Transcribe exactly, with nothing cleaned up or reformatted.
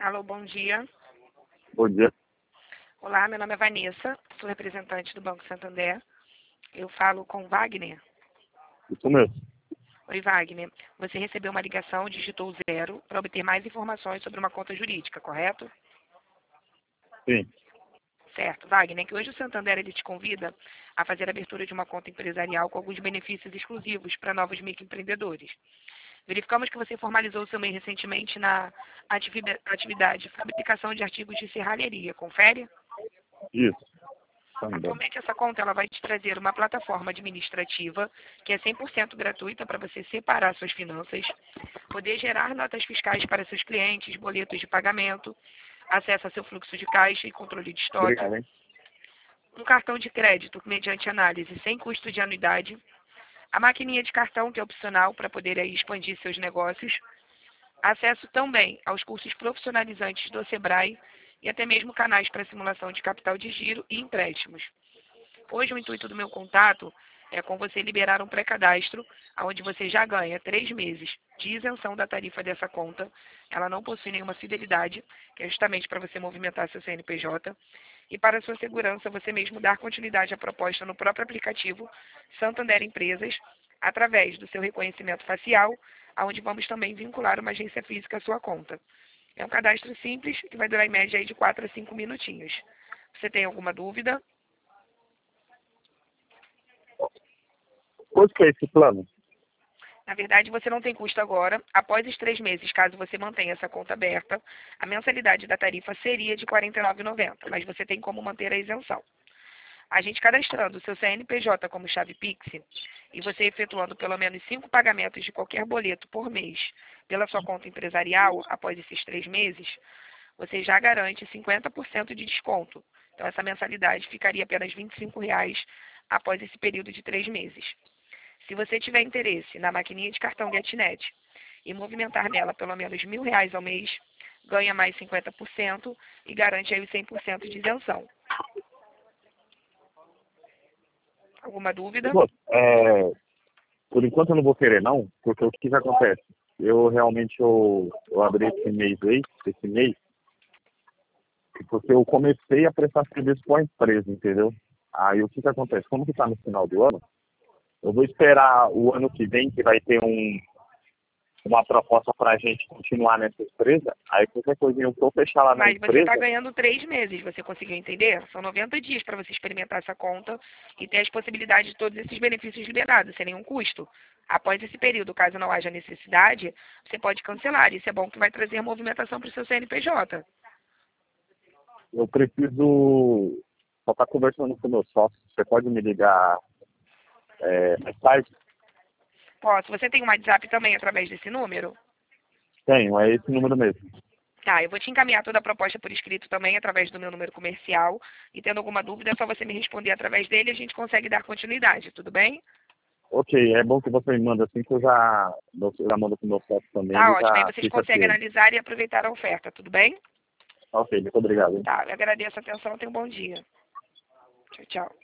Alô, bom dia. Bom dia. Olá, meu nome é Vanessa, sou representante do Banco Santander. Eu falo com Wagner. Isso mesmo. Oi, Wagner. Você recebeu uma ligação, digitou zero para obter mais informações sobre uma conta jurídica, correto? Sim. Certo, Wagner, que hoje o Santander ele te convida a fazer a abertura de uma conta empresarial com alguns benefícios exclusivos para novos microempreendedores. Verificamos que você formalizou seu MEI recentemente na ativi- atividade fabricação de artigos de serralheria. Confere? Isso. Também. Atualmente essa conta ela vai te trazer uma plataforma administrativa que é cem por cento gratuita para você separar suas finanças, poder gerar notas fiscais para seus clientes, boletos de pagamento, acesso a seu fluxo de caixa e controle de estoque, Obrigado, hein? um cartão de crédito mediante análise sem custo de anuidade, a maquininha de cartão que é opcional para poder aí expandir seus negócios, acesso também aos cursos profissionalizantes do Sebrae e até mesmo canais para simulação de capital de giro e empréstimos. Hoje o intuito do meu contato é com você liberar um pré-cadastro, onde você já ganha três meses de isenção da tarifa dessa conta. Ela não possui nenhuma fidelidade, que é justamente para você movimentar seu C N P J. E para sua segurança, você mesmo dar continuidade à proposta no próprio aplicativo Santander Empresas, através do seu reconhecimento facial, onde vamos também vincular uma agência física à sua conta. É um cadastro simples, que vai durar em média aí de quatro a cinco minutinhos. Você tem alguma dúvida? Quanto que é esse plano? Na verdade, você não tem custo agora. Após os três meses, caso você mantenha essa conta aberta, a mensalidade da tarifa seria de quarenta e nove reais e noventa centavos, mas você tem como manter a isenção. A gente cadastrando o seu C N P J como chave Pix e você efetuando pelo menos cinco pagamentos de qualquer boleto por mês pela sua conta empresarial após esses três meses, você já garante cinquenta por cento de desconto. Então, essa mensalidade ficaria apenas vinte e cinco reais após esse período de três meses. Se você tiver interesse na maquininha de cartão GetNet e movimentar nela pelo menos mil reais ao mês, ganha mais cinquenta por cento e garante aí os cem por cento de isenção. Alguma dúvida? Pô, é, por enquanto eu não vou querer não, porque o que que acontece? Eu realmente eu, eu abri esse mês aí, esse mês, porque eu comecei a prestar serviço para a empresa, entendeu? Aí o que que acontece? Como que está no final do ano, eu vou esperar o ano que vem, que vai ter um, uma proposta para a gente continuar nessa empresa. Aí qualquer coisinha eu vou fechar lá na Mas você está empresa. ganhando três meses, você conseguiu entender? São noventa dias para você experimentar essa conta e ter as possibilidades de todos esses benefícios liberados, sem nenhum custo. Após esse período, caso não haja necessidade, você pode cancelar. Isso é bom que vai trazer movimentação para o seu C N P J. Eu preciso só estar conversando com o meu sócio. Você pode me ligar é, mais tarde? Posso. Você tem um WhatsApp também através desse número? Tenho, é esse número mesmo. Tá, eu vou te encaminhar toda a proposta por escrito também, através do meu número comercial. E tendo alguma dúvida, é só você me responder através dele e a gente consegue dar continuidade, tudo bem? Ok, é bom que você me manda assim que eu já, eu já mando pro meu sócio também, Tá ele ótimo. Aí já vocês fica conseguem ciente. analisar e aproveitar a oferta, tudo bem? Ok, muito obrigado. Hein? Tá, eu agradeço a atenção. Tenha um bom dia. Tchau, tchau.